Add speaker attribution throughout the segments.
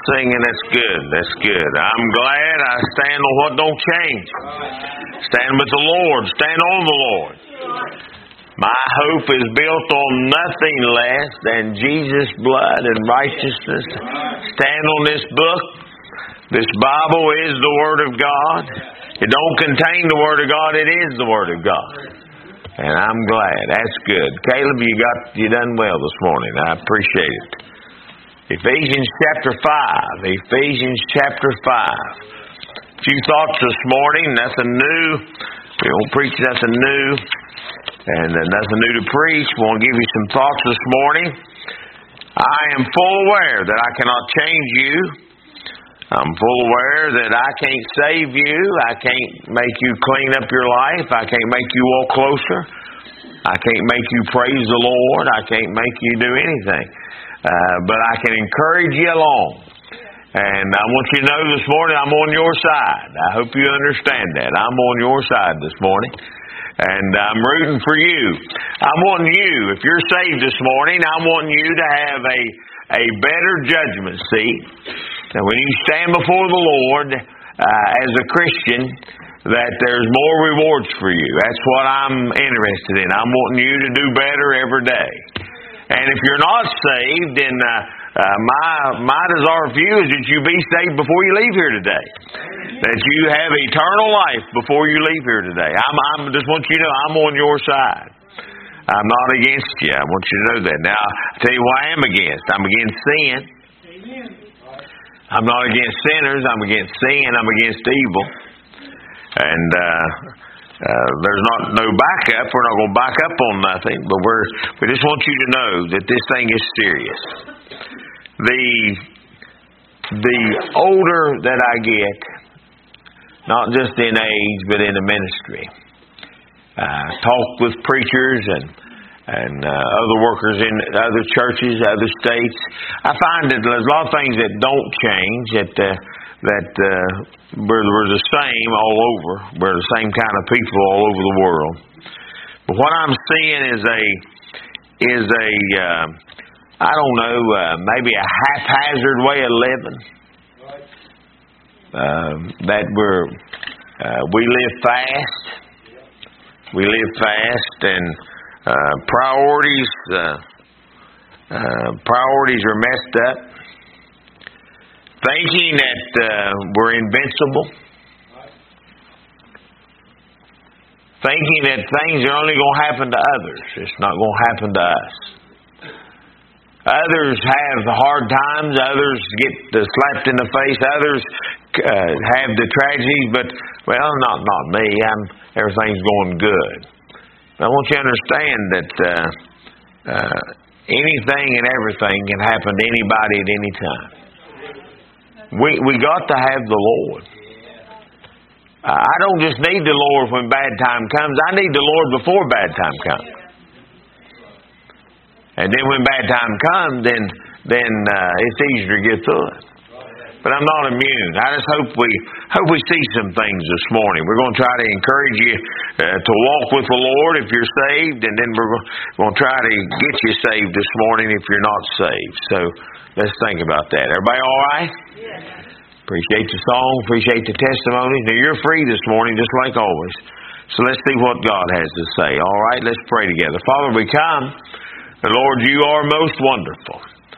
Speaker 1: singing. That's good. That's good. I'm glad I stand on what don't change. Stand with the Lord. Stand on the Lord. My hope is built on nothing less than Jesus' blood and righteousness. Stand on this book. This Bible is the Word of God. It don't contain the Word of God. It is the Word of God. And I'm glad. That's good. Caleb, you done well this morning. I appreciate it. Ephesians chapter 5. Ephesians chapter 5. A few thoughts this morning. Nothing new. We won't preach nothing new. And nothing new to preach. We want to give you some thoughts this morning. I am full aware that I cannot change you. I'm full aware that I can't save you. I can't make you clean up your life. I can't make you walk closer. I can't make you praise the Lord. I can't make you do anything. But I can encourage you along. And I want you to know this morning I'm on your side. I hope you understand that. I'm on your side this morning. And I'm rooting for you. I'm wanting you, if you're saved this morning, I'm wanting you to have a better judgment seat. And when you stand before the Lord as a Christian, that there's more rewards for you. That's what I'm interested in. I'm wanting you to do better every day. And if you're not saved, then my desire for you is that you be saved before you leave here today. That you have eternal life before you leave here today. I just want you to know I'm on your side. I'm not against you. I want you to know that. Now, I'll tell you what I am against. I'm against sin. I'm not against sinners. I'm against sin. I'm against evil. And there's no backup. We're not going to back up on nothing. But we just want you to know that this thing is serious. The older that I get, not just in age, but in the ministry, talk with preachers and other workers in other churches, other states. I find that there's a lot of things that don't change, that we're the same all over. We're the same kind of people all over the world. But what I'm seeing is I don't know, maybe a haphazard way of living. That we live fast. We live fast, and priorities are messed up. Thinking that we're invincible. Thinking that things are only going to happen to others. It's not going to happen to us. Others have hard times. Others get slapped in the face. Others have the tragedies. But, well, not me. Everything's going good. I want you to understand that anything and everything can happen to anybody at any time. We got to have the Lord. I don't just need the Lord when bad time comes. I need the Lord before bad time comes. And then when bad time comes, then it's easier to get through it. But I'm not immune. I just hope we see some things this morning. We're going to try to encourage you to walk with the Lord if you're saved, and then we're going to try to get you saved this morning if you're not saved. So let's think about that. Everybody all right? Yes. Appreciate the song. Appreciate the testimony. Now you're free this morning, just like always. So let's see what God has to say. All right, let's pray together. Father, we come. And Lord, you are most wonderful.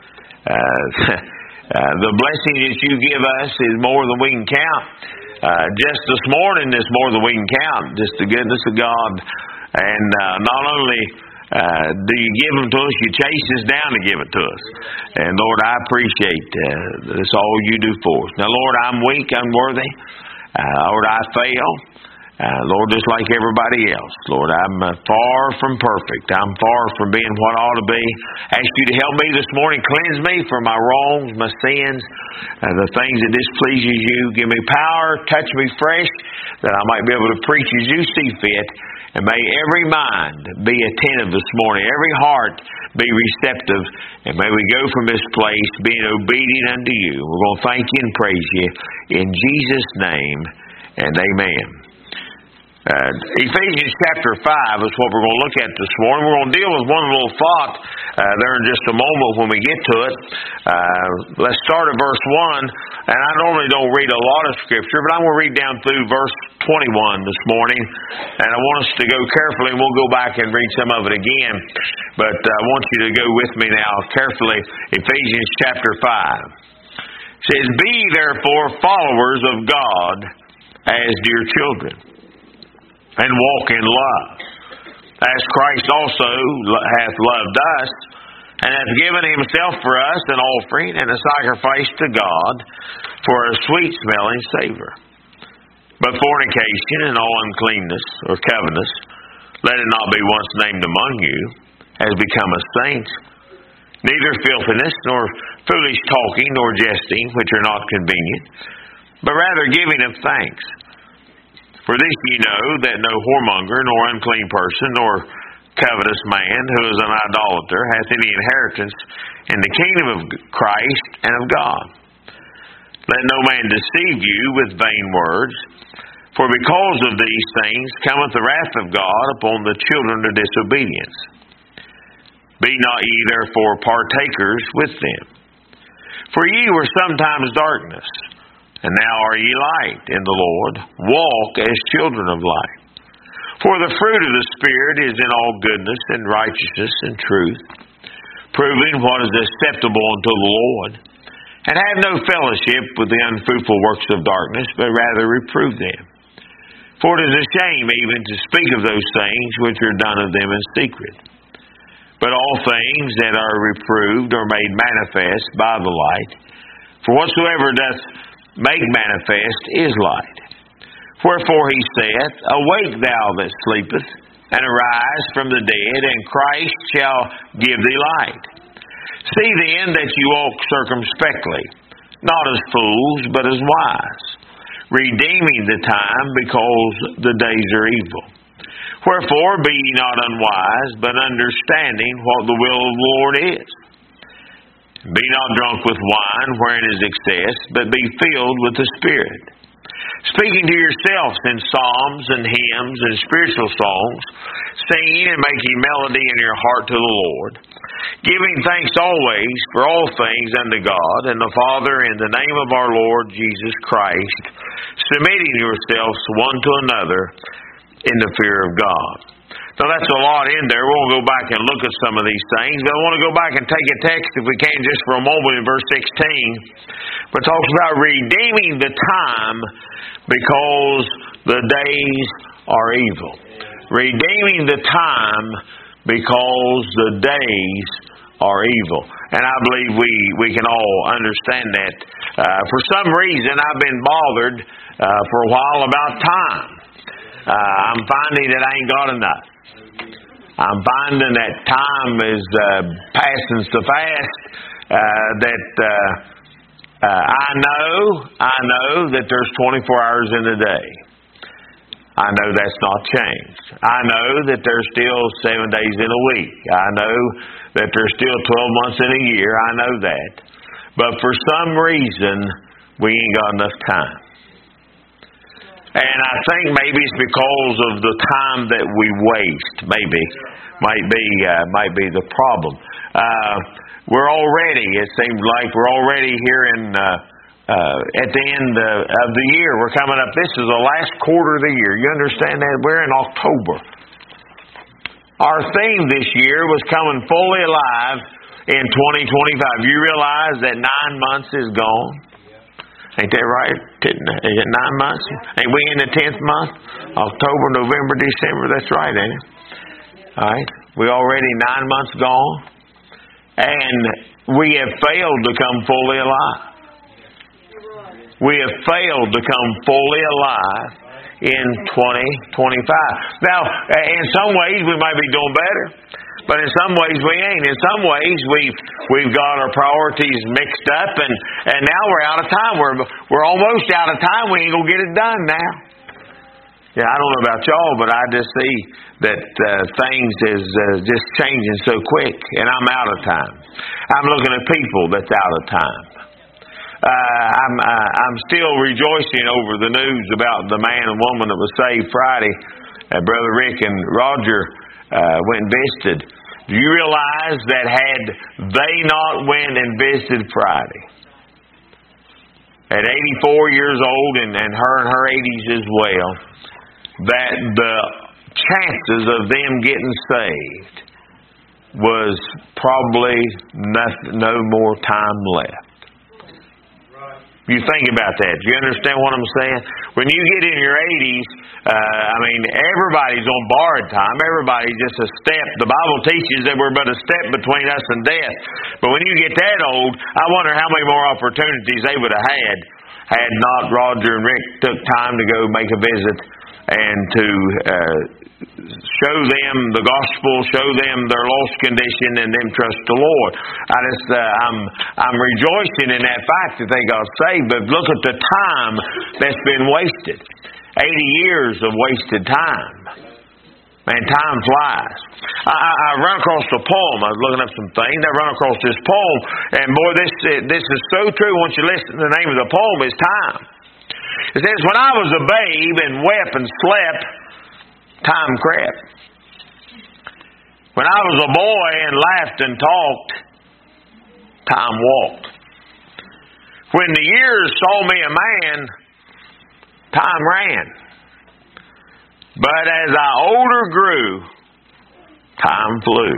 Speaker 1: The blessing that you give us is more than we can count. Just this morning is more than we can count. Just the goodness of God. And not only do you give them to us, you chase us down to give it to us. And Lord, I appreciate that's all you do for us. Now Lord, I'm weak, unworthy. Lord, I fail. Lord, just like everybody else. Lord, I'm far from perfect. I'm far from being what I ought to be. I ask you to help me this morning. Cleanse me from my wrongs, my sins, the things that displeases you. Give me power. Touch me fresh that I might be able to preach as you see fit. And may every mind be attentive this morning. Every heart be receptive. And may we go from this place being obedient unto you. We're going to thank you and praise you. In Jesus' name, and amen. Ephesians chapter 5 is what we're going to look at this morning. We're going to deal with one little thought there in just a moment when we get to it. Let's start at verse 1. And I normally don't read a lot of Scripture, but I'm going to read down through verse 21 this morning. And I want us to go carefully, and we'll go back and read some of it again. But I want you to go with me now carefully. Ephesians chapter 5. It says, "Be therefore followers of God as dear children, and walk in love, as Christ also hath loved us, and hath given himself for us an offering and a sacrifice to God for a sweet-smelling savour. But fornication and all uncleanness or covetousness, let it not be once named among you, as becometh saints, neither filthiness, nor foolish talking, nor jesting, which are not convenient, but rather giving of thanks. For this ye know, that no whoremonger, nor unclean person, nor covetous man, who is an idolater, hath any inheritance in the kingdom of Christ and of God. Let no man deceive you with vain words, for because of these things cometh the wrath of God upon the children of disobedience. Be not ye therefore partakers with them. For ye were sometimes darkness, and now are ye light in the Lord. Walk as children of light. For the fruit of the Spirit is in all goodness and righteousness and truth, proving what is acceptable unto the Lord. And have no fellowship with the unfruitful works of darkness, but rather reprove them. For it is a shame even to speak of those things which are done of them in secret. But all things that are reproved are made manifest by the light. For whatsoever doth make manifest is light. Wherefore he saith, Awake thou that sleepest, and arise from the dead, and Christ shall give thee light. See then that you walk circumspectly, not as fools, but as wise, redeeming the time, because the days are evil. Wherefore be ye not unwise, but understanding what the will of the Lord is. Be not drunk with wine, wherein is excess, but be filled with the Spirit, speaking to yourselves in psalms and hymns and spiritual songs, singing and making melody in your heart to the Lord, giving thanks always for all things unto God and the Father in the name of our Lord Jesus Christ, submitting yourselves one to another in the fear of God." Now that's a lot in there. We'll go back and look at some of these things. But I want to go back and take a text, if we can, just for a moment in verse 16. But it talks about redeeming the time because the days are evil. Redeeming the time because the days are evil. And I believe we can all understand that. For some reason, I've been bothered for a while about time. I'm finding that I ain't got enough. I'm finding that time is passing so fast that I know that there's 24 hours in a day. I know that's not changed. I know that there's still 7 days in a week. I know that there's still 12 months in a year. I know that. But for some reason, we ain't got enough time. And I think maybe it's because of the time that we waste. Might be the problem. We're already, it seems like we're already here at the end of the year. We're coming up. This is the last quarter of the year. You understand that? We're in October. Our theme this year was coming fully alive in 2025. You realize that 9 months is gone? Ain't that right? Is it 9 months? Ain't we in the 10th month? October, November, December. That's right, ain't it? All right. We're already 9 months gone. And we have failed to come fully alive. We have failed to come fully alive in 2025. Now, in some ways, we might be doing better. But in some ways we ain't. In some ways we've got our priorities mixed up, and now we're out of time. We're almost out of time. We ain't gonna get it done now. Yeah, I don't know about y'all, but I just see that things is just changing so quick, and I'm out of time. I'm looking at people that's out of time. I'm still rejoicing over the news about the man and woman that was saved Friday. Brother Rick and Roger went and visited. Do you realize that had they not went and visited Friday, at 84 years old and her in her 80s as well, that the chances of them getting saved was probably no more time left. You think about that. Do you understand what I'm saying? When you get in your 80s, everybody's on borrowed time. Everybody's just a step. The Bible teaches that we're but a step between us and death. But when you get that old, I wonder how many more opportunities they would have had not Roger and Rick took time to go make a visit and to show them the gospel, show them their lost condition, and them trust the Lord. I'm rejoicing in that fact that they got saved. But look at the time that's been wasted. 80 years of wasted time. Man, time flies. I run across a poem. I was looking up some things. I run across this poem, and boy, this is so true. Once you listen, the name of the poem is Time. It says, "When I was a babe and wept and slept, time crept. When I was a boy and laughed and talked, time walked. When the years saw me a man, time ran. But as I older grew, time flew.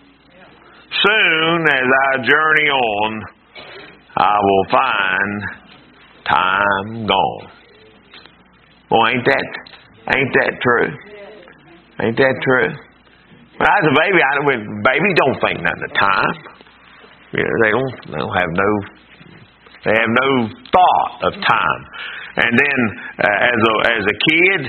Speaker 1: Soon as I journey on, I will find time gone." Boy, ain't that true? Ain't that true? When I was a baby, babies don't think nothing of time. You know, they have no thought of time. And then as a kid,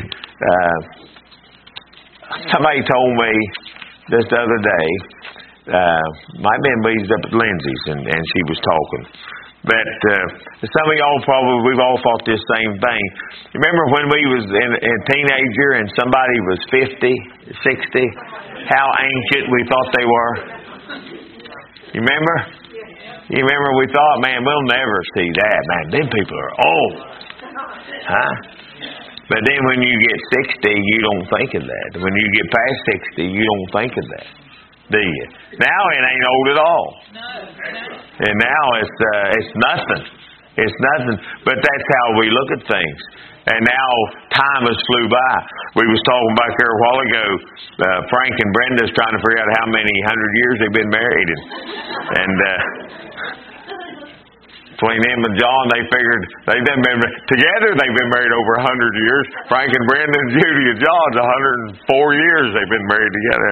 Speaker 1: somebody told me just the other day, might have been we was up at Lindsay's and she was talking. But some of y'all we've all thought this same thing. Remember when we was a teenager and somebody was 50, 60, how ancient we thought they were? You remember? You remember we thought, man, we'll never see that. Man, them people are old. Huh? But then when you get 60, you don't think of that. When you get past 60, you don't think of that, do you? Now it ain't old at all. And now it's nothing. It's nothing. But that's how we look at things. And now time has flew by. We was talking back there a while ago. Frank and Brenda's trying to figure out how many 100 years they've been married. And between them and John, they figured they've been together. They've been married over 100 years. Frank and Brenda and Judy and John's 104 years they've been married together.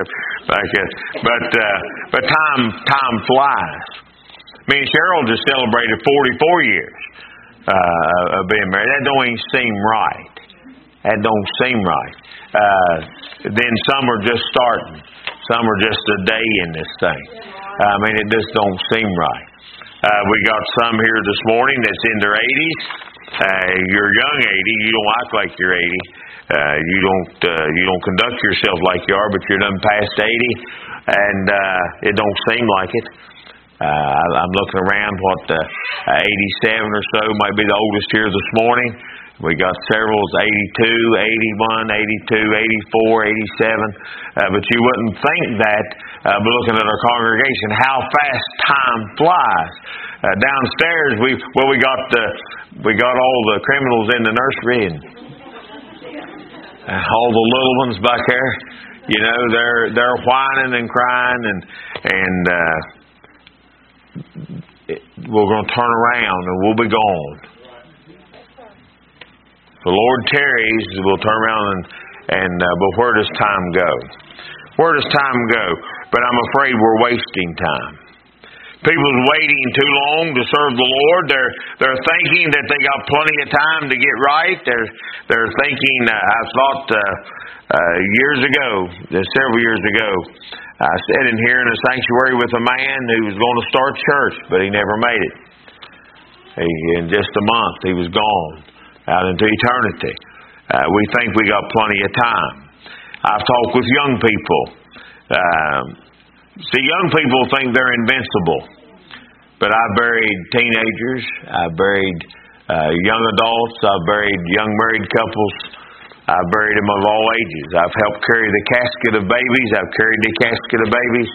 Speaker 1: But time flies. Me and Cheryl just celebrated 44 years of being married. That don't even seem right. That don't seem right. Then some are just starting. Some are just a day in this thing. It just don't seem right. We got some here this morning that's in their 80s. You're young 80. You don't act like you're 80. You don't conduct yourself like you are, but you're done past 80, and it don't seem like it. I'm looking around. 87 or so might be the oldest here this morning. We got several 82, 81, 82, 84, 87. But you wouldn't think that, but looking at our congregation, how fast time flies. Downstairs, we got all the criminals in the nursery and all the little ones back there. You know, they're whining and crying and we're going to turn around and we'll be gone. The Lord tarries, we'll turn around but where does time go? Where does time go? But I'm afraid we're wasting time. People's waiting too long to serve the Lord. They're thinking that they got plenty of time to get right. They're thinking. I thought years ago, several years ago, I sat in here in a sanctuary with a man who was going to start church, but he never made it. In just a month, he was gone out into eternity. We think we got plenty of time. I've talked with young people. See, young people think they're invincible. But I buried teenagers. I buried young adults. I buried young married couples. I buried them of all ages. I've helped carry the casket of babies. I've carried the casket of babies.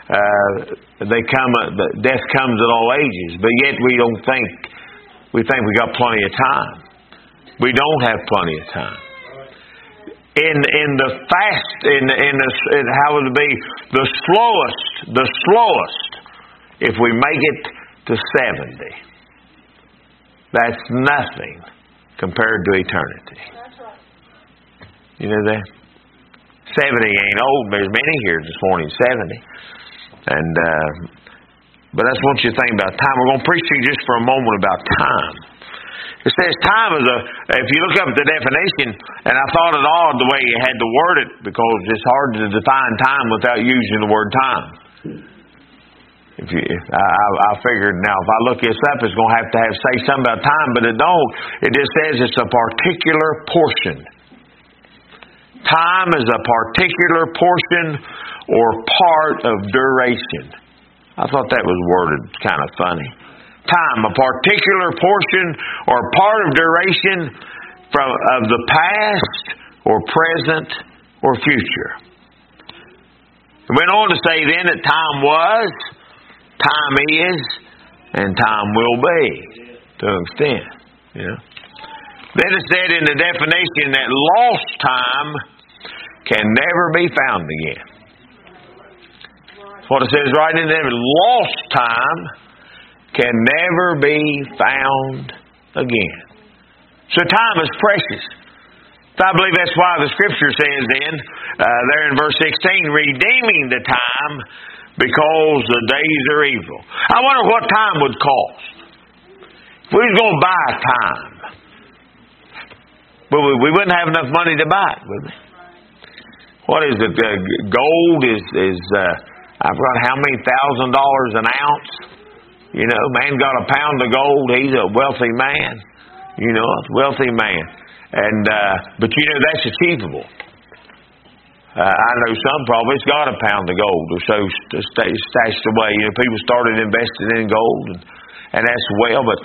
Speaker 1: Death comes at all ages. But yet we think we got plenty of time. We don't have plenty of time. In the fast, in how would it be, the slowest, if we make it to 70, that's nothing compared to eternity.
Speaker 2: That's right.
Speaker 1: You know that? 70 ain't old. There's many here this morning, 70. And but that's what you think about time. We're going to preach to you just for a moment about time. It says time is if you look up the definition, and I thought it odd the way you had to word it, because it's hard to define time without using the word time. I figured now if I look this up, it's going to have say something about time, but it don't. It just says it's a particular portion. Time is a particular portion or part of duration. I thought that was worded kind of funny. Time, a particular portion or part of duration of the past or present or future. It went on to say then that time was, time is, and time will be, to an extent. You know? Then it said in the definition that lost time can never be found again. That's what it says right in there. Lost time can never be found again. So time is precious. So I believe that's why the Scripture says then, there in verse 16, redeeming the time because the days are evil. I wonder what time would cost. If we was going to buy time, but we wouldn't have enough money to buy it, would we? What is it? Gold is I've got how many $1,000s an ounce? You know, man got a pound of gold. He's a wealthy man. You know, a wealthy man. And but you know that's achievable. I know some probably's got a pound of gold or so stashed away. You know, people started investing in gold, and that's well. But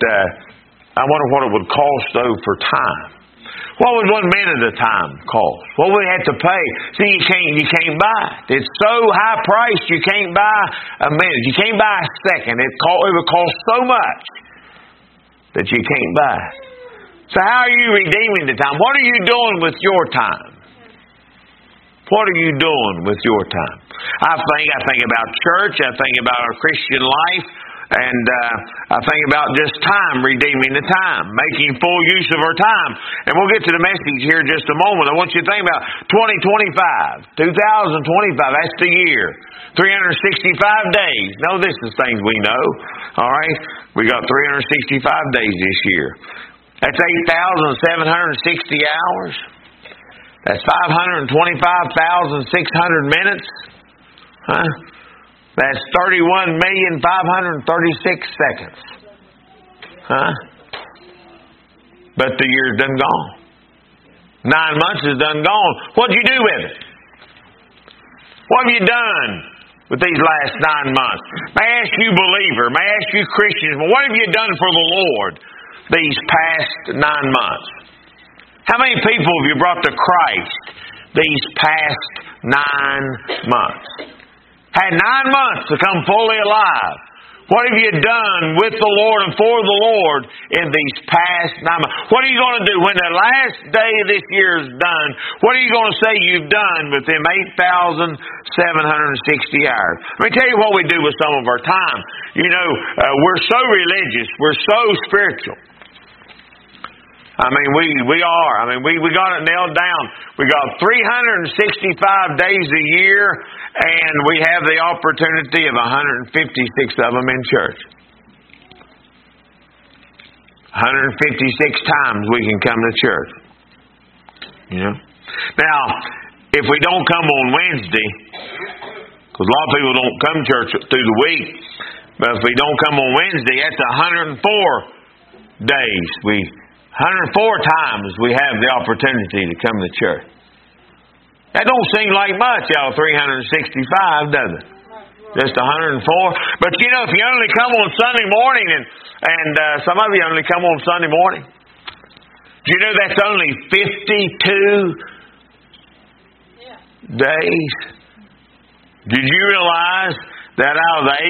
Speaker 1: I wonder what it would cost though for time. What would 1 minute of time cost? What would we have to pay? See, you can't buy it. It's so high priced you can't buy a minute. You can't buy a second. It would cost so much that you can't buy it. So how are you redeeming the time? What are you doing with your time? What are you doing with your time? I think about church. I think about our Christian life. And I think about just time, redeeming the time, making full use of our time. And we'll get to the message here in just a moment. I want you to think about 2025, 2025, that's the year. 365 days. No, this is things we know. All right? We got 365 days this year. That's 8,760 hours. That's 525,600 minutes. Huh? That's 31,536 seconds. Huh? But the year's done gone. 9 months is done gone. What'd you do with it? What have you done with these last 9 months? May I ask you, believer, may I ask you, Christians, what have you done for the Lord these past 9 months? How many people have you brought to Christ these past 9 months? Had 9 months to come fully alive. What have you done with the Lord and for the Lord in these past 9 months? What are you going to do when the last day of this year is done? What are you going to say you've done with them 8,760 hours? Let me tell you what we do with some of our time. You know, we're so religious. We're so spiritual. I mean, we are. I mean, we got it nailed down. We got 365 days a year, and we have the opportunity of 156 of them in church. 156 times we can come to church. You know? Now, if we don't come on Wednesday, because a lot of people don't come to church through the week, but if we don't come on Wednesday, that's 104 days. 104 times we have the opportunity to come to church. That don't seem like much out of 365, does it? Just 104. But you know, if you only come on Sunday morning, and some of you only come on Sunday morning, do you know that's only 52 days? Did you realize that out of the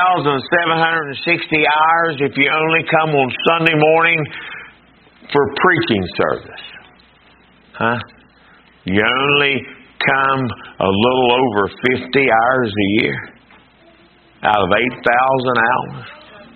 Speaker 1: 8,760 hours, if you only come on Sunday morning for preaching service, you only come a little over 50 hours a year out of 8,000 hours?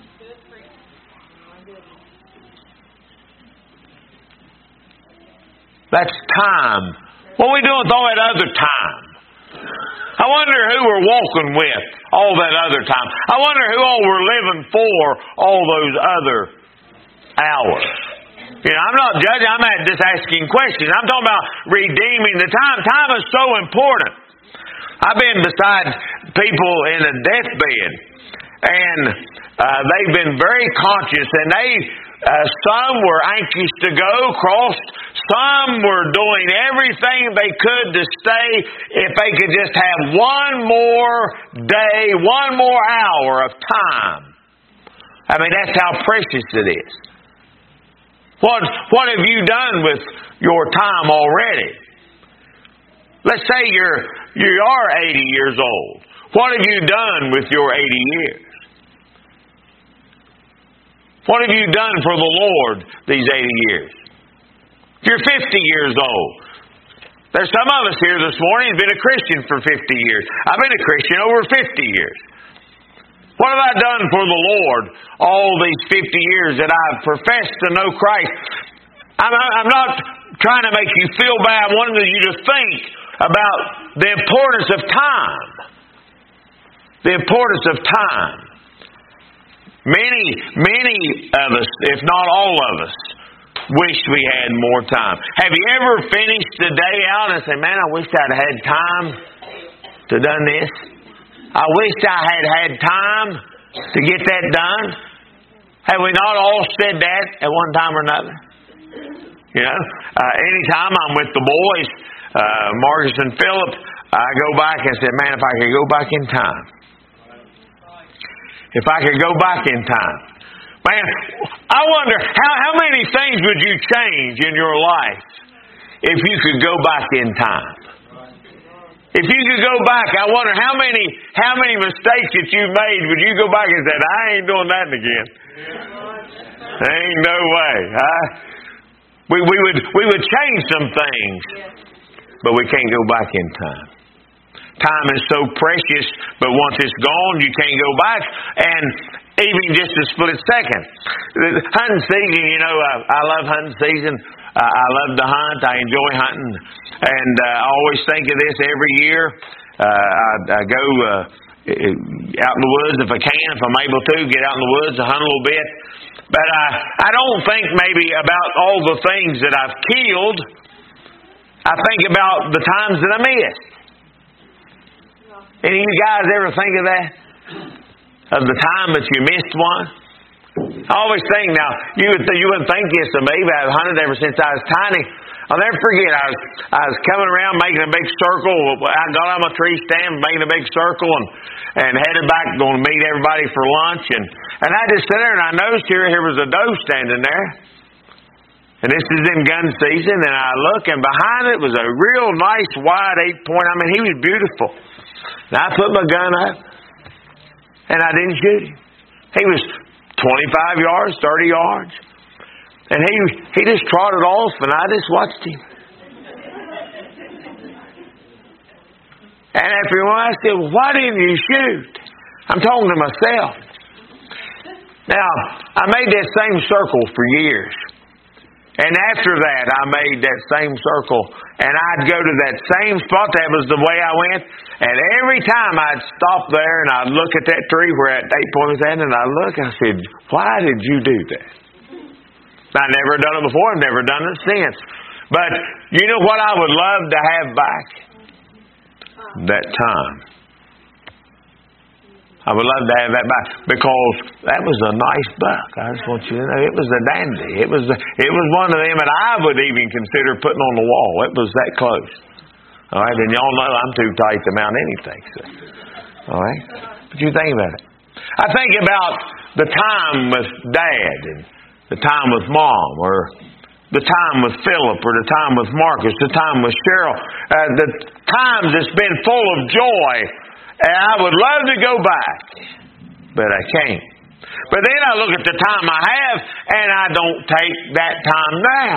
Speaker 1: That's time. What are we doing with all that other time? I wonder who we're walking with all that other time. I wonder who all we're living for all those other hours. You know, I'm not judging. I'm just asking questions. I'm talking about redeeming the time. Time is so important. I've been beside people in a deathbed, and they've been very conscious, and some were anxious to go across. Some were doing everything they could to stay if they could just have one more day, one more hour of time. I mean, that's how precious it is. What have you done with your time already? Let's say you are 80 years old. What have you done with your 80 years? What have you done for the Lord these 80 years? If you're 50 years old, there's some of us here this morning who've been a Christian for 50 years. I've been a Christian over 50 years. What have I done for the Lord all these 50 years that I've professed to know Christ? I'm not trying to make you feel bad. I wanted you to think about the importance of time. The importance of time. Many of us, if not all of us, wish we had more time. Have you ever finished the day out and said, man, I wish I'd had time to done this? I wish I had had time to get that done. Have we not all said that at one time or another? You know, anytime I'm with the boys, Marcus and Philip, I go back and say, man, if I could go back in time. If I could go back in time. Man, I wonder, how many things would you change in your life if you could go back in time? If you could go back, I wonder how many mistakes that you've made would you go back and say, I ain't doing that again. Ain't no way. We would change some things, but we can't go back in time. Time is so precious, but once it's gone, you can't go back. And even just a split second. Hunting season, you know, I love hunting season. I love to hunt. I enjoy hunting. And I always think of this every year. I go out in the woods if I can, if I'm able to, get out in the woods and hunt a little bit. But I don't think maybe about all the things that I've killed. I think about the times that I missed. Any of you guys ever think of that? Of the time that you missed one? I always think, now, you wouldn't think this of me, but I've hunted ever since I was tiny. I'll never forget, I was coming around making a big circle. I got on my tree stand, making a big circle, and headed back, going to meet everybody for lunch. And I just sat there, and I noticed here was a doe standing there. And this is in gun season, and I look, and behind it was a real nice wide 8-point. I mean, he was beautiful. And I put my gun up, and I didn't shoot him. He was 25 yards, 30 yards. And he just trotted off, and I just watched him. And after a while, I said, well, why didn't you shoot? I'm talking to myself. Now, I made that same circle for years. And after that, I made that same circle. And I'd go to that same spot. That was the way I went. And every time I'd stop there and I'd look at that tree where that 8-point was at, and I'd look and I said, why did you do that? I've never done it before. I've never done it since. But you know what I would love to have back? That time. I would love to have that back because that was a nice buck. I just want you to know it was a dandy. It was one of them that I would even consider putting on the wall. It was that close. All right, and y'all know I'm too tight to mount anything. So. All right. But you think about it. I think about the time with Dad and the time with Mom, or the time with Philip, or the time with Marcus, the time with Cheryl. The times it's been full of joy. And I would love to go back, but I can't. But then I look at the time I have, and I don't take that time now.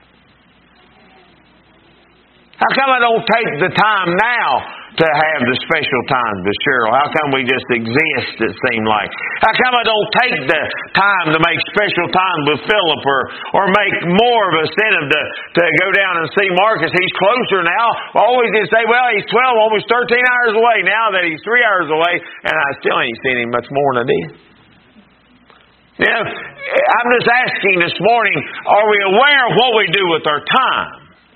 Speaker 1: How come I don't take the time now to have the special time with Cheryl? How come we just exist, it seemed like? How come I don't take the time to make special time with Philip, or make more of a incentive to go down and see Marcus? He's closer now. I always did say, well, he's 12, almost 13 hours away. Now that he's 3 hours away, and I still ain't seen him much more than I did. You know, I'm just asking this morning, are we aware of what we do with our time?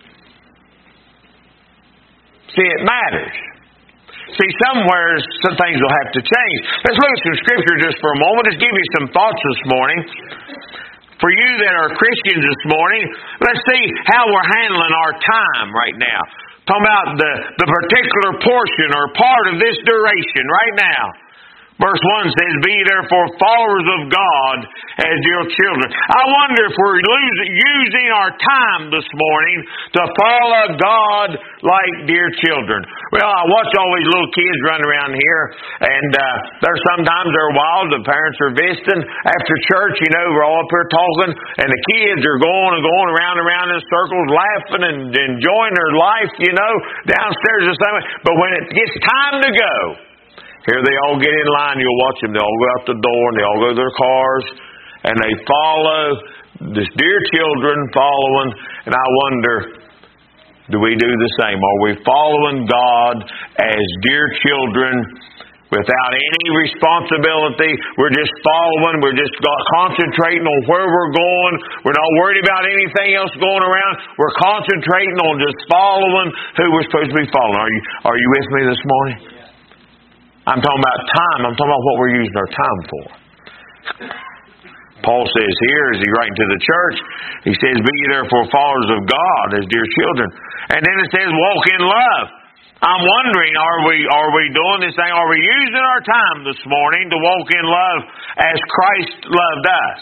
Speaker 1: See, it matters. See, somewhere some things will have to change. Let's look at some Scripture just for a moment. Just give you some thoughts this morning. For you that are Christians this morning, let's see how we're handling our time right now. Talking about the particular portion or part of this duration right now. Verse 1 says, be therefore followers of God as dear children. I wonder if we're using our time this morning to follow God like dear children. Well, I watch all these little kids run around here, and sometimes they're wild. The parents are visiting. After church, you know, we're all up here talking, and the kids are going and going around in circles, laughing and enjoying their life, you know, downstairs the same way. But when it gets time to go, here they all get in line. You'll watch them. They all go out the door, and they all go to their cars, and they follow this dear children following. And I wonder, do we do the same? Are we following God as dear children without any responsibility? We're just following. We're just concentrating on where we're going. We're not worried about anything else going around. We're concentrating on just following who we're supposed to be following. Are you with me this morning? I'm talking about time. I'm talking about what we're using our time for. Paul says here, as he writing to the church, he says, be ye therefore followers of God as dear children. And then it says, walk in love. I'm wondering, are we doing this thing? Are we using our time this morning to walk in love as Christ loved us?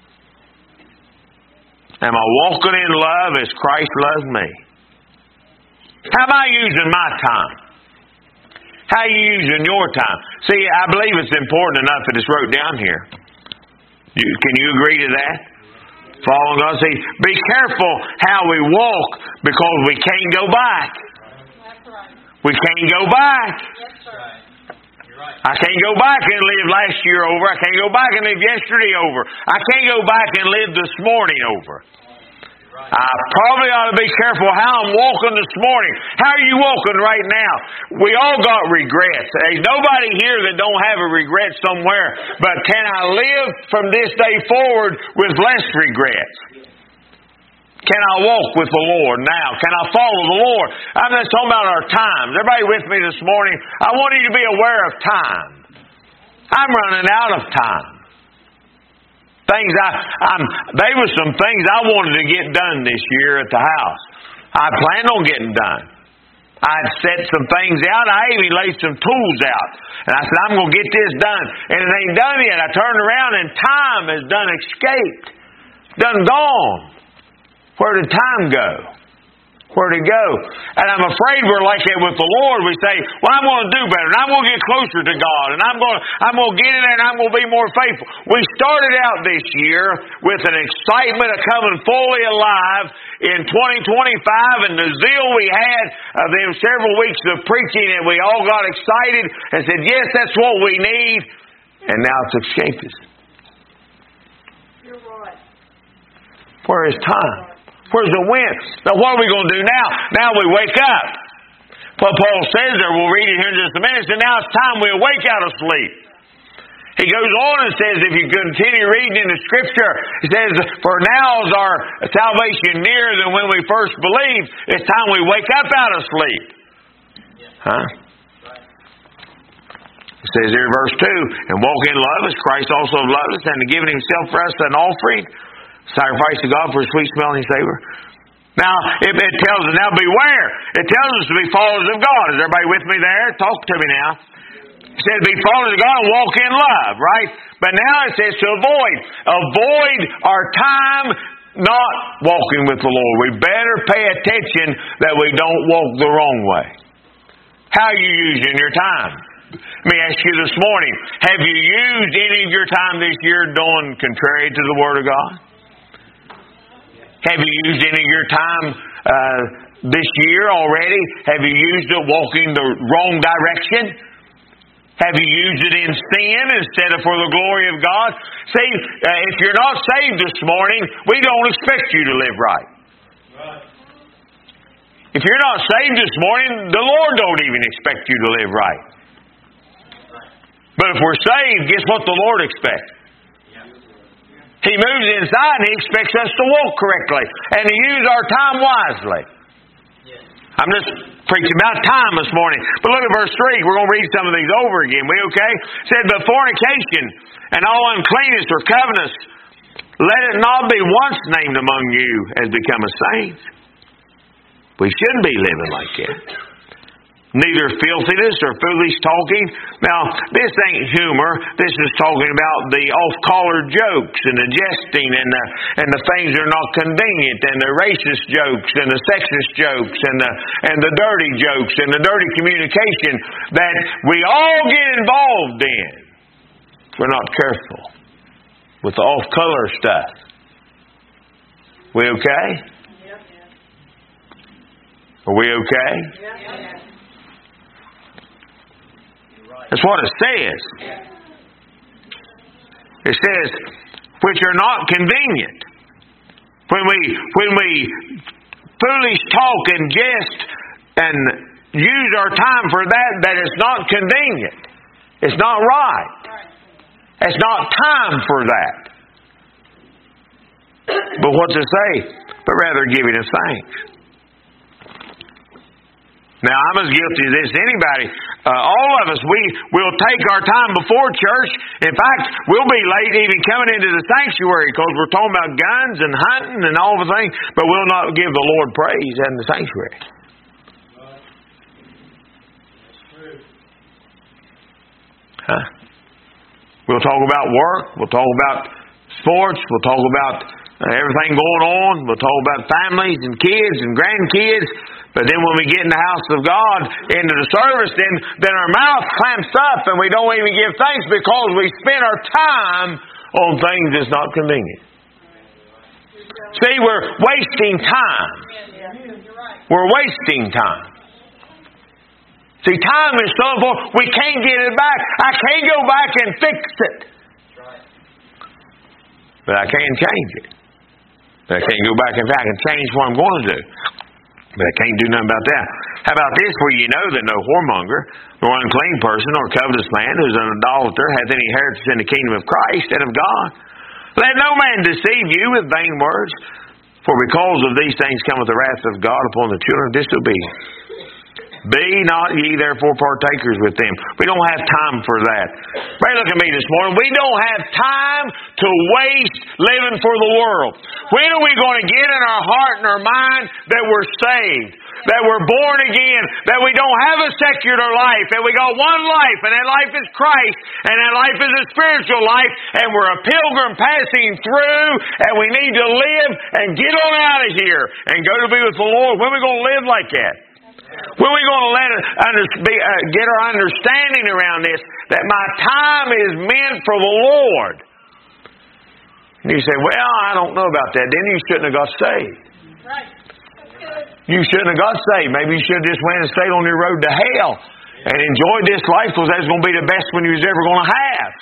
Speaker 1: Am I walking in love as Christ loved me? How am I using my time? How are you using your time? See, I believe it's important enough that it's wrote down here. Can you agree to that? Following God. See, be careful how we walk, because we can't go back.
Speaker 2: That's right.
Speaker 1: We can't go back.
Speaker 2: Yes, sir. You're right.
Speaker 1: I can't go back and live last year over. I can't go back and live yesterday over. I can't go back and live this morning over. I probably ought to be careful how I'm walking this morning. How are you walking right now? We all got regrets. There's nobody here that don't have a regret somewhere. But can I live from this day forward with less regrets? Can I walk with the Lord now? Can I follow the Lord? I'm just talking about our times. Everybody with me this morning? I want you to be aware of time. I'm running out of time. There were some things I wanted to get done this year at the house. I planned on getting done. I'd set some things out. I even laid some tools out. And I said, I'm going to get this done. And it ain't done yet. I turned around and time has done escaped. Done gone. Where did time go? Where'd it go? And I'm afraid we're like that with the Lord. We say, well, I'm going to do better, and I'm going to get closer to God, and I'm going to get in there, and I'm going to be more faithful. We started out this year with an excitement of coming fully alive in 2025, and the zeal we had of them several weeks of preaching, and we all got excited and said, yes, that's what we need. And now it's escaped us.
Speaker 2: You're right.
Speaker 1: Where is time? Where's the wind? Now what are we going to do now? Now we wake up. What Paul says there, we'll read it here in just a minute. So now it's time we awake out of sleep. He goes on and says, if you continue reading in the Scripture, he says, for now is our salvation nearer than when we first believed. It's time we wake up out of sleep. Huh? It says here in verse 2, and walk in love as Christ also loved us, and given himself for us an offering, sacrifice to God for a sweet smelling savor. Now, it tells us, now beware. It tells us to be followers of God. Is everybody with me there? Talk to me now. It says be followers of God and walk in love, right? But now it says to avoid. Avoid our time not walking with the Lord. We better pay attention that we don't walk the wrong way. How are you using your time? Let me ask you this morning, have you used any of your time this year doing contrary to the Word of God? Have you used any of your time this year already? Have you used it walking the wrong direction? Have you used it in sin instead of for the glory of God? See, if you're not saved this morning, we don't expect you to live right. If you're not saved this morning, the Lord don't even expect you to live right. But if we're saved, guess what the Lord expects? He moves inside and He expects us to walk correctly and to use our time wisely. I'm just preaching about time this morning. But look at verse 3. We're going to read some of these over again. We okay? It said, but fornication and all uncleanness or covetousness, let it not be once named among you as become a saint. We shouldn't be living like that. Neither filthiness or foolish talking. Now, this ain't humor. This is talking about the off-collar jokes and the jesting and the things that are not convenient and the racist jokes and the sexist jokes and the dirty jokes and the dirty communication that we all get involved in if we're not careful with the off-color stuff. We okay? Are we okay? That's what it says. It says, which are not convenient. When we foolish talk and jest and use our time for that is not convenient. It's not right. It's not time for that. But what's it say? But rather giving of thanks. Now, I'm as guilty of this as anybody. All of us, we will take our time before church. In fact, we'll be late even coming into the sanctuary because we're talking about guns and hunting and all the things, but we'll not give the Lord praise in the sanctuary. Huh? We'll talk about work. We'll talk about sports. We'll talk about everything going on. We'll talk about families and kids and grandkids. But then when we get in the house of God, into the service, then our mouth clamps up and we don't even give thanks because we spend our time on things that's not convenient. See, we're wasting time. We're wasting time. See, time is so important. We can't get it back. I can't go back and fix it. But I can change it. But I can't go back and I can change what I'm going to do. But I can't do nothing about that. How about this? For you know that no whoremonger, nor unclean person, nor covetous man, who is an idolater, hath any inheritance in the kingdom of Christ and of God. Let no man deceive you with vain words, for because of these things cometh the wrath of God upon the children of disobedience. Be not ye therefore partakers with them. We don't have time for that. Ray, look at me this morning. We don't have time to waste living for the world. When are we going to get in our heart and our mind that we're saved? That we're born again? That we don't have a secular life? And we got one life, and that life is Christ, and that life is a spiritual life, and we're a pilgrim passing through, and we need to live and get on out of here and go to be with the Lord. When are we going to live like that? When are we going to get our understanding around this, that my time is meant for the Lord? And you say, well, I don't know about that. Then you shouldn't have got saved.
Speaker 2: Right. That's good.
Speaker 1: You shouldn't have got saved. Maybe you should have just went and stayed on your road to hell and enjoyed this life because that's going to be the best one you was ever going to have.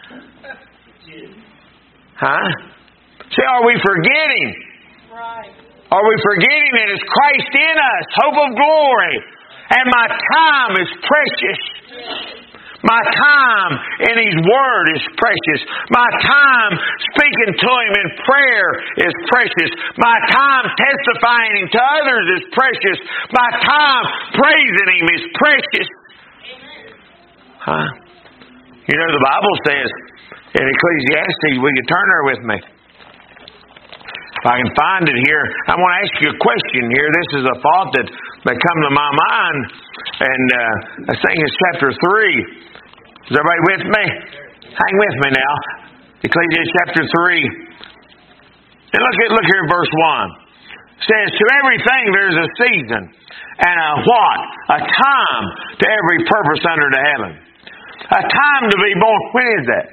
Speaker 1: Huh? See, are we forgetting?
Speaker 2: Right.
Speaker 1: Are we forgetting that it's Christ in us, hope of glory? And my time is precious. My time in His Word is precious. My time speaking to Him in prayer is precious. My time testifying to others is precious. My time praising Him is precious. Huh? You know, the Bible says in Ecclesiastes, will you turn there with me? If I can find it here, I want to ask you a question here. This is a thought that come to my mind, and I think it's chapter 3. Is everybody with me? Hang with me now. Ecclesiastes chapter 3. And look here in verse 1. It says, to everything there's a season and a what? A time to every purpose under the heaven. A time to be born. When is that?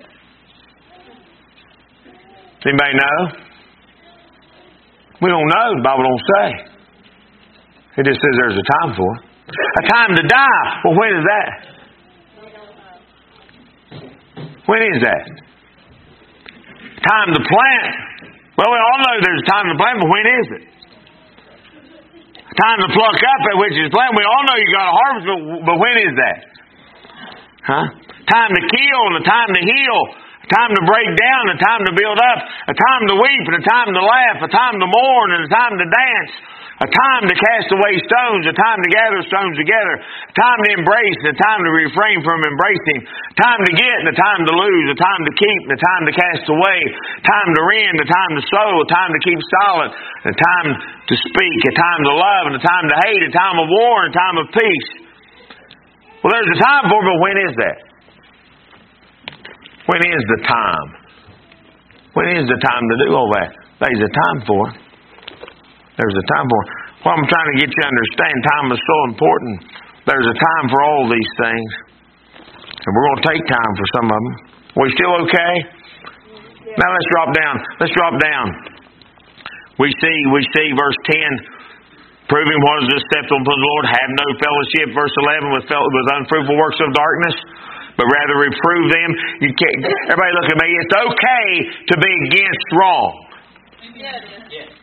Speaker 1: Does anybody know? We don't know. The Bible don't say. It just says there's a time for it. A time to die. Well, when is that? When is that? Time to plant. Well, we all know there's a time to plant, but when is it? Time to pluck up at which is planted. We all know you got a harvest, but when is that? Huh? Time to kill and a time to heal. A time to break down, a time to build up. A time to weep and a time to laugh. A time to mourn and a time to dance. A time to cast away stones, a time to gather stones together, a time to embrace, and a time to refrain from embracing, a time to get and a time to lose, a time to keep and a time to cast away, a time to rend, a time to sow, a time to keep silent, a time to speak, a time to love and a time to hate, a time of war and a time of peace. Well, there's a time for it, but when is that? When is the time? When is the time to do all that? There's a time for it. There's a time for it. What I'm trying to get you to understand, time is so important. There's a time for all these things. And we're going to take time for some of them. Are we still okay? Yeah. Now let's drop down. Let's drop down. We see verse 10, proving what is acceptable to the Lord, have no fellowship, verse 11, with unfruitful works of darkness, but rather reprove them. You can't, everybody look at me. It's okay to be against wrong. Yeah.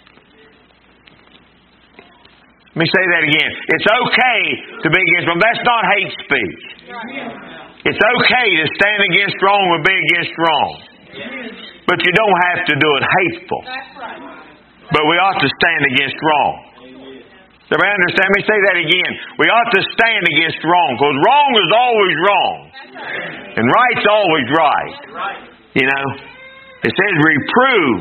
Speaker 1: Let me say that again. It's okay to be against wrong. That's not hate speech. It's okay to stand against wrong and be against wrong. But you don't have to do it hateful. But we ought to stand against wrong. Everybody understand me? Say that again. We ought to stand against wrong. Because wrong is always wrong. And right's always right. You know? It says reprove.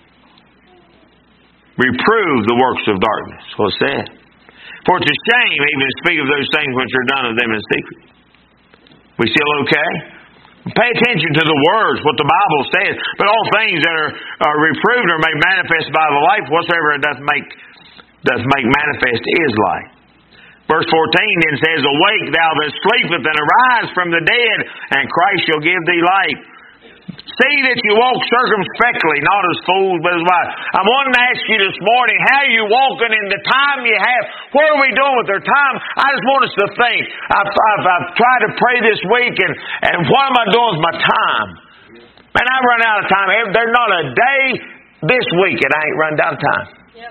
Speaker 1: Reprove the works of darkness. What it said. For it's a shame even to speak of those things which are done of them in secret. We still okay? Pay attention to the words, what the Bible says. But all things that are reproved are made manifest by the light. Whatsoever it doth make manifest is light. Verse 14 then says, awake thou that sleepeth, and arise from the dead, and Christ shall give thee light. See that you walk circumspectly, not as fools, but as wise. I wanted to ask you this morning, how are you walking in the time you have? What are we doing with our time? I just want us to think. I've tried to pray this week, and what am I doing with my time? Man, I've run out of time. There's not a day this week that I ain't run out of time. Yep.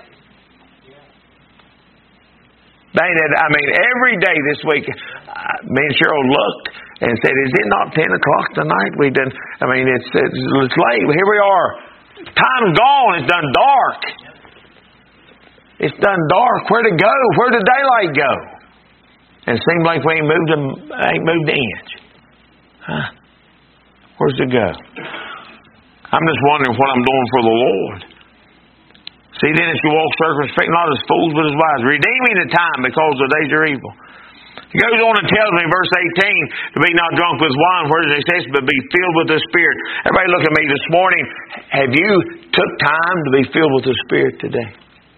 Speaker 1: I mean, every day this week, me and Cheryl looked and said, is it not 10 o'clock tonight? It's late. Here we are. Time's gone. It's done dark. It's done dark. Where'd it go? Where'd the daylight go? And it seems like we ain't moved an inch. Huh? Where's it go? I'm just wondering what I'm doing for the Lord. See, then if you walk circumspect, not as fools, but as wise, redeeming the time because the days are evil. He goes on and tells me, verse 18, to be not drunk with wine, where does it say, but be filled with the Spirit. Everybody look at me this morning. Have you took time to be filled with the Spirit today?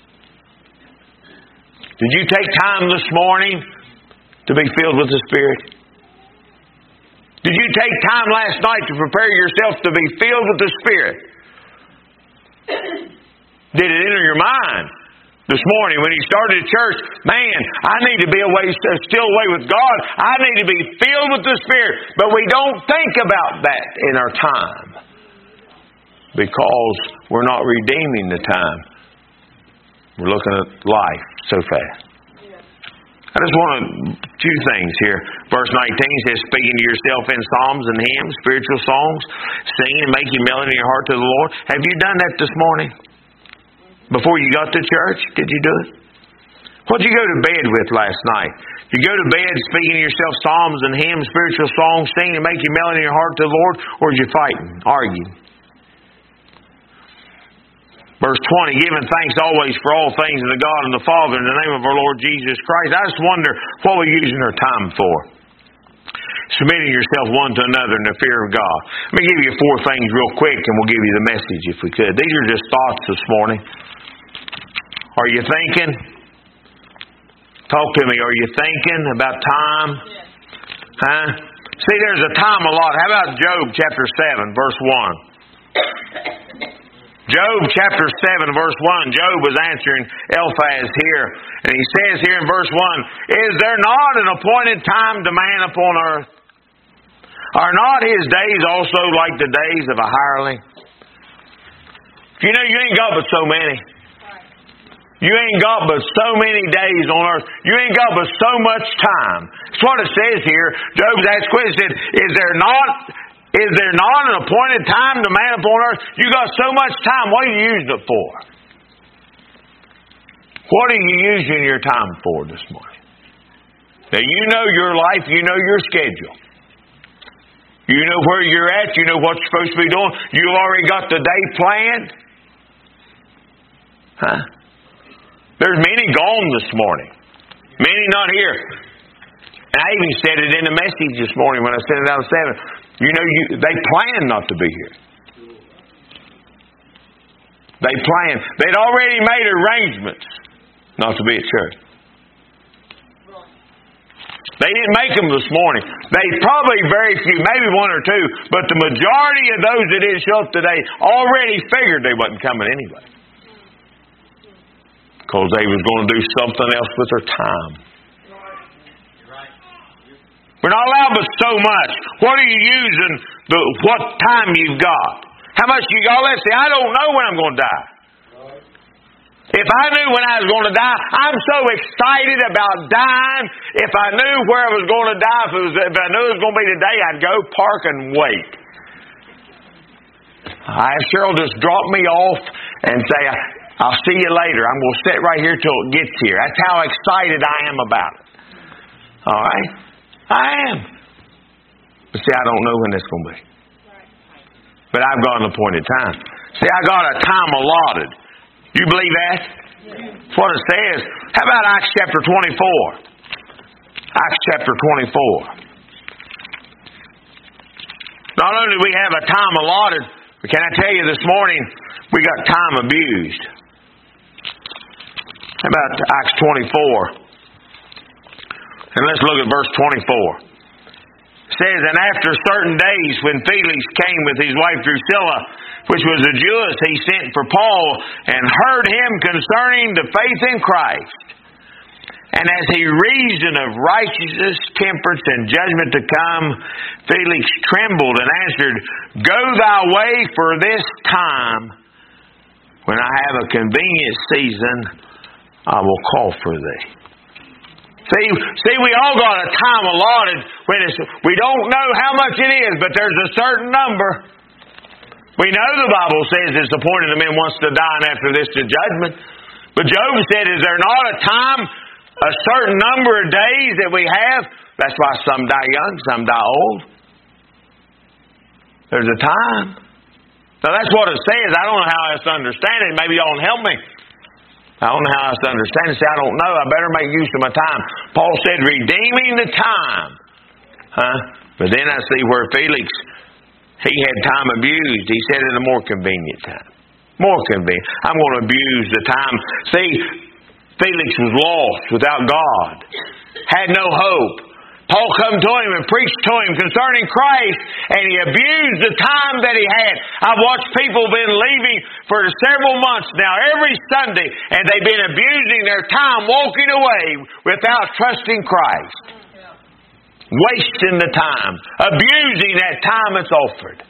Speaker 1: Did you take time this morning to be filled with the Spirit? Did you take time last night to prepare yourself to be filled with the Spirit? Did it enter your mind? This morning, when you started church, man, I need to be still away with God. I need to be filled with the Spirit. But we don't think about that in our time because we're not redeeming the time. We're looking at life so fast. I just want a few things here. Verse 19 says, speaking to yourself in psalms and hymns, spiritual songs, singing and making melody in your heart to the Lord. Have you done that this morning? Before you got to church, did you do it? What did you go to bed with last night? Did you go to bed speaking to yourself psalms and hymns, spiritual songs, singing and making melody in your heart to the Lord? Or did you fighting, arguing? Verse 20, giving thanks always for all things to God and the Father in the name of our Lord Jesus Christ. I just wonder what we're using our time for. Submitting yourself one to another in the fear of God. Let me give you 4 things real quick, and we'll give you the message if we could. These are just thoughts this morning. Are you thinking? Talk to me. Are you thinking about time? Huh? See, there's a time allotted. How about Job chapter 7, verse 1? Job chapter 7, verse 1. Job was answering Eliphaz here. And he says here in verse 1, Is there not an appointed time to man upon earth? Are not his days also like the days of a hireling? You know, you ain't got but so many. You ain't got but so many days on earth. You ain't got but so much time. That's what it says here. Job's asked question, said, Is there not an appointed time to man upon earth? You got so much time. What are you using it for? What are you using your time for this morning? Now, you know your life. You know your schedule. You know where you're at. You know what you're supposed to be doing. You've already got the day planned. Huh? There's many gone this morning. Many not here. And I even said it in the message this morning when I sent it out at 7. You know, they planned not to be here. They planned. They'd already made arrangements not to be at church. They didn't make them this morning. They probably very few, maybe 1 or 2, but the majority of those that didn't show up today already figured they wasn't coming anyway. Because they was going to do something else with their time. We're not allowed but so much. What are you using? What time you've got? How much you got left? See, I don't know when I'm going to die. If I knew when I was going to die, I'm so excited about dying. If I knew where I was going to die, if I knew it was going to be today, I'd go park and wait. I asked Cheryl just drop me off and say, I'll see you later. I'm going to sit right here till it gets here. That's how excited I am about it. All right? I am. But see, I don't know when it's going to be. But I've got an appointed time. See, I got a time allotted. You believe that? That's what it says. How about Acts chapter 24? Acts chapter 24. Not only do we have a time allotted, but can I tell you this morning, we got time abused. How about Acts 24? And let's look at verse 24. It says, And after certain days, when Felix came with his wife Drusilla, which was a Jewess, he sent for Paul and heard him concerning the faith in Christ. And as he reasoned of righteousness, temperance, and judgment to come, Felix trembled and answered, Go thy way, for this time, when I have a convenient season, I will call for thee. See, we all got a time allotted when we don't know how much it is, but there's a certain number. We know the Bible says it's appointed to men once to die, and after this to judgment. But Job said, Is there not a time, a certain number of days that we have? That's why some die young, some die old. There's a time. Now that's what it says. I don't know how else to understand it. Maybe y'all can help me. I don't know how else to understand it. See, I don't know. I better make use of my time. Paul said, redeeming the time. But then I see where Felix, he had time abused. He said at a more convenient time. More convenient. I'm going to abuse the time. See, Felix was lost without God. Had no hope. Paul come to him and preached to him concerning Christ, and he abused the time that he had. I've watched people been leaving for several months now, every Sunday, and they've been abusing their time, walking away without trusting Christ. Wasting the time. Abusing that time that's offered.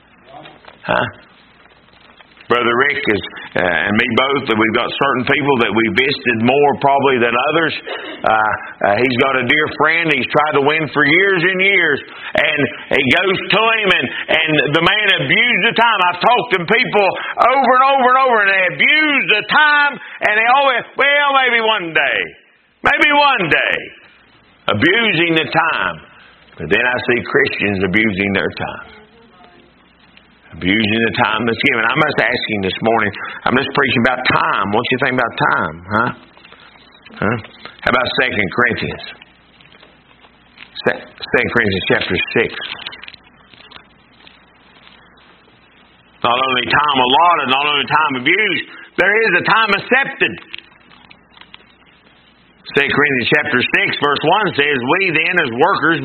Speaker 1: Brother Rick and me both, we've got certain people that we visited more probably than others. He's got a dear friend he's tried to win for years and years. And he goes to him and the man abused the time. I've talked to people over and over and over, and they abuse the time, and they always, well, maybe one day. Maybe one day. Abusing the time. But then I see Christians abusing their time. Abusing the time that's given. I'm just asking this morning, I'm just preaching about time. What do you think about time? How about 2 Corinthians? 2 2 Corinthians chapter 6. Not only time allotted, not only time abused, there is a time accepted. 2 Corinthians chapter 6 verse 1 says, We then as workers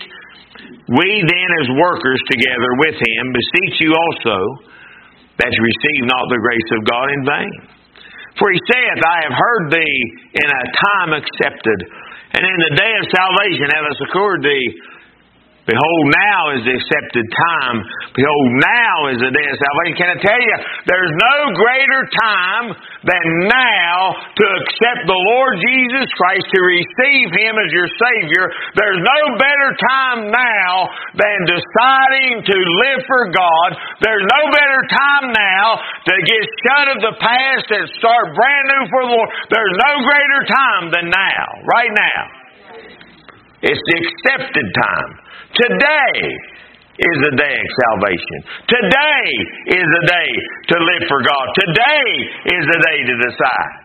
Speaker 1: together with him beseech you also that you receive not the grace of God in vain. For he saith, I have heard thee in a time accepted, and in the day of salvation have I succored thee. Behold, now is the accepted time. Behold, now is the day of salvation. Can I tell you, there's no greater time than now to accept the Lord Jesus Christ, to receive Him as your Savior. There's no better time now than deciding to live for God. There's no better time now to get shut of the past and start brand new for the Lord. There's no greater time than now, right now. It's the accepted time. Today is the day of salvation. Today is the day to live for God. Today is the day to decide.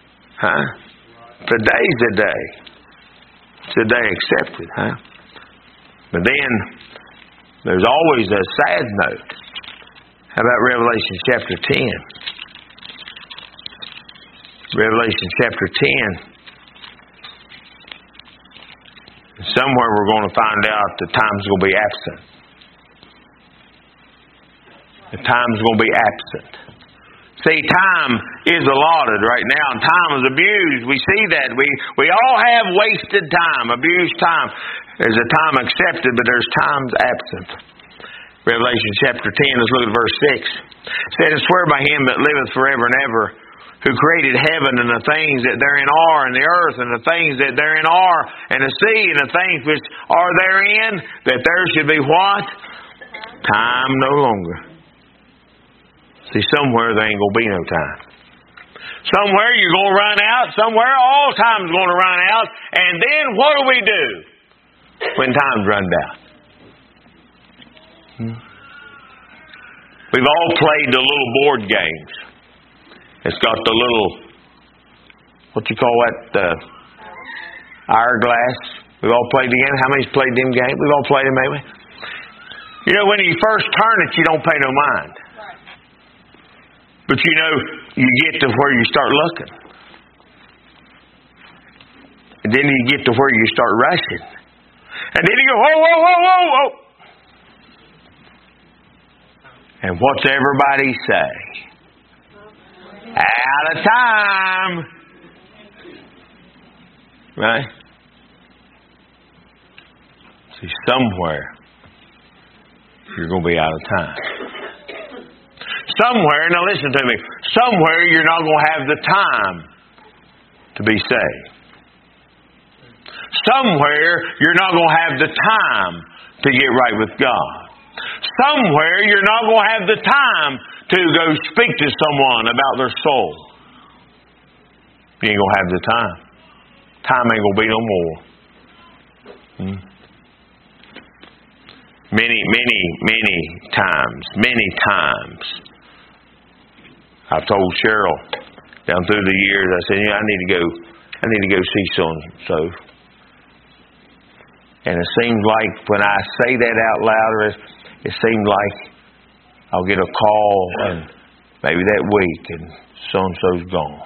Speaker 1: Today's the day. It's the day accepted. But then, there's always a sad note. How about Revelation chapter 10? Revelation chapter 10. Somewhere we're going to find out the time's going to be absent. The time's going to be absent. See, time is allotted right now, and time is abused. We see that. We all have wasted time, abused time. There's a time accepted, but there's times absent. Revelation chapter 10, let's look at verse 6. It said, And swear by him that liveth forever and ever, who created heaven and the things that therein are, and the earth and the things that therein are, and the sea and the things which are therein, that there should be what? Time no longer. See, somewhere there ain't going to be no time. Somewhere you're going to run out. Somewhere all time's going to run out. And then what do we do when time's run out? We've all played the little board games. It's got the little, what you call that, hourglass. We've all played the game. How many's played them games? We've all played them, maybe. You know, when you first turn it, you don't pay no mind. But you know, you get to where you start looking. And then you get to where you start rushing. And then you go, whoa, whoa, whoa, whoa, whoa. And what's everybody say? Out of time. Right? See, somewhere you're going to be out of time. Somewhere, now listen to me, somewhere you're not going to have the time to be saved. Somewhere you're not going to have the time to get right with God. Somewhere you're not going to have the time to go speak to someone about their soul. You ain't going to have the time. Time ain't going to be no more. Many times, I've told Cheryl down through the years, I said, I need to go see so-and-so. And it seems like when I say that out loud, it seems like I'll get a call and maybe that week and so-and-so's gone.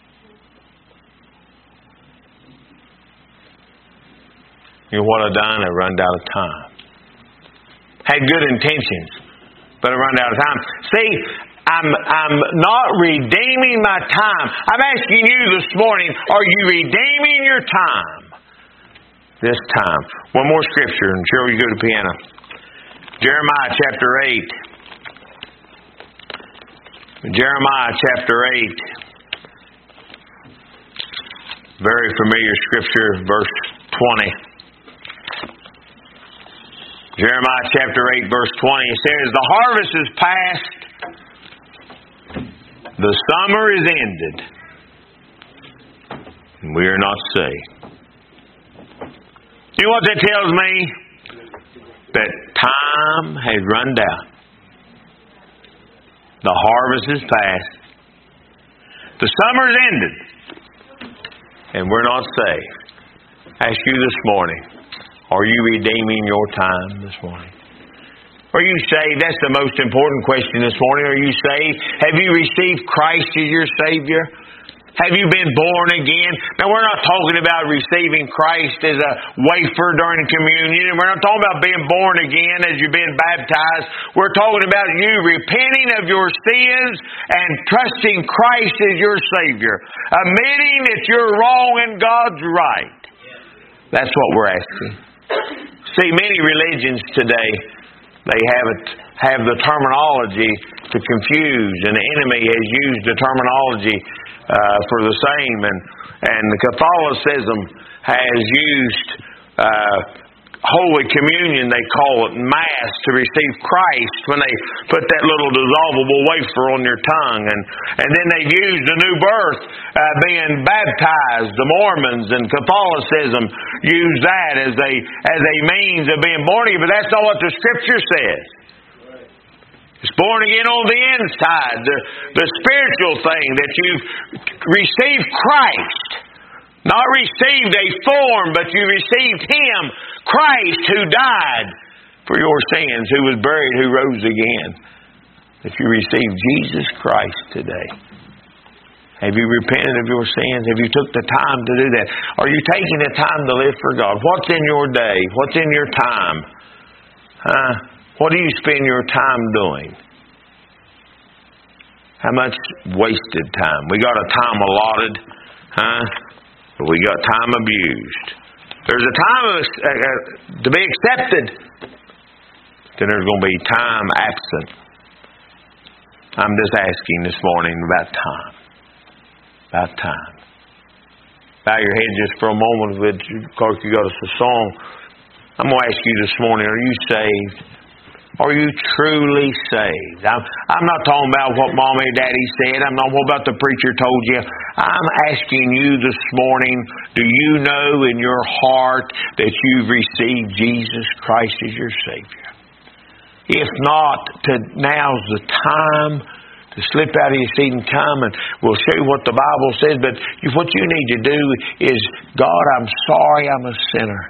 Speaker 1: You know what I've done? I run out of time. Had good intentions, but I run out of time. See, I'm not redeeming my time. I'm asking you this morning, are you redeeming your time? This time. One more scripture, and Cheryl, you go to the piano. Jeremiah chapter 8. Jeremiah chapter 8. Very familiar scripture, verse 20. Jeremiah chapter 8, verse 20. It says, The harvest is past, the summer is ended, and we are not saved. You know what that tells me? That time has run out. The harvest is past. The summer's ended. And we're not saved. I ask you this morning, Are you redeeming your time this morning? Are you saved? That's the most important question this morning. Are you saved? Have you received Christ as your Savior? Have you been born again? Now, we're not talking about receiving Christ as a wafer during communion. We're not talking about being born again as you've been baptized. We're talking about you repenting of your sins and trusting Christ as your Savior. Admitting that you're wrong and God's right. That's what we're asking. See, many religions today, they have the terminology to confuse, and the enemy has used the terminology for the same, and Catholicism has used Holy Communion, they call it Mass, to receive Christ when they put that little dissolvable wafer on your tongue, and then they used the new birth, being baptized. The Mormons and Catholicism use that as a means of being born again, but that's not what the Scripture says. It's born again on the inside. The spiritual thing that you've received Christ. Not received a form, but you received Him, Christ, who died for your sins, who was buried, who rose again. That you received Jesus Christ today. Have you repented of your sins? Have you took the time to do that? Are you taking the time to live for God? What's in your day? What's in your time? What do you spend your time doing? How much wasted time? We got a time allotted, but we got time abused. There's a time to be accepted, then there's going to be time absent. I'm just asking this morning about time. About time. Bow your head just for a moment. Of course, you got us a song. I'm going to ask you this morning, are you saved? Are you truly saved? I'm not talking about what Mommy and Daddy said. I'm not talking about the preacher told you. I'm asking you this morning, do you know in your heart that you've received Jesus Christ as your Savior? If not, now's the time to slip out of your seat and come, and we'll show you what the Bible says. But what you need to do is, God, I'm sorry I'm a sinner,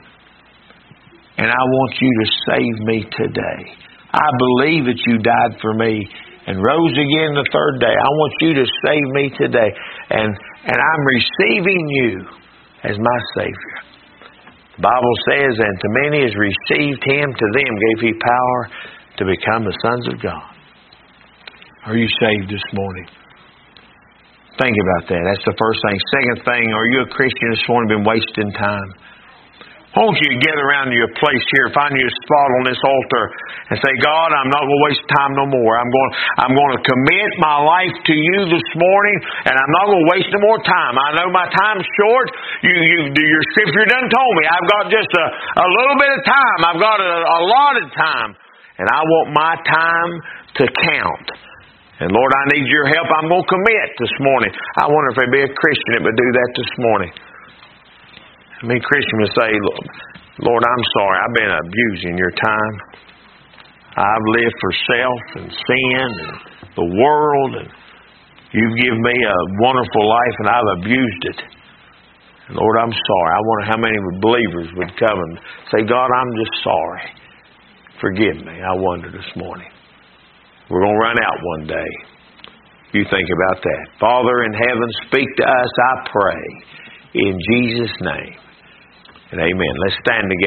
Speaker 1: and I want you to save me today. I believe that you died for me and rose again the third day. I want you to save me today. And I'm receiving you as my Savior. The Bible says, and to many as received Him, to them gave He power to become the sons of God. Are you saved this morning? Think about that. That's the first thing. Second thing, are you a Christian this morning been wasting time? I want you to gather around your place here, find you a spot on this altar, and say, God, I'm not going to waste time no more. I'm going to commit my life to you this morning, and I'm not going to waste no more time. I know my time's short. Your Scripture done told me I've got just a little bit of time. I've got a allotted time, and I want my time to count. And Lord, I need your help. I'm going to commit this morning. I wonder if there'd be a Christian that would do that this morning. Many Christians would say, Lord, I'm sorry. I've been abusing your time. I've lived for self and sin and the world, and you've given me a wonderful life, and I've abused it. And Lord, I'm sorry. I wonder how many believers would come and say, God, I'm just sorry. Forgive me. I wonder this morning. We're going to run out one day. You think about that. Father in heaven, speak to us, I pray, in Jesus' name. And amen. Let's stand together.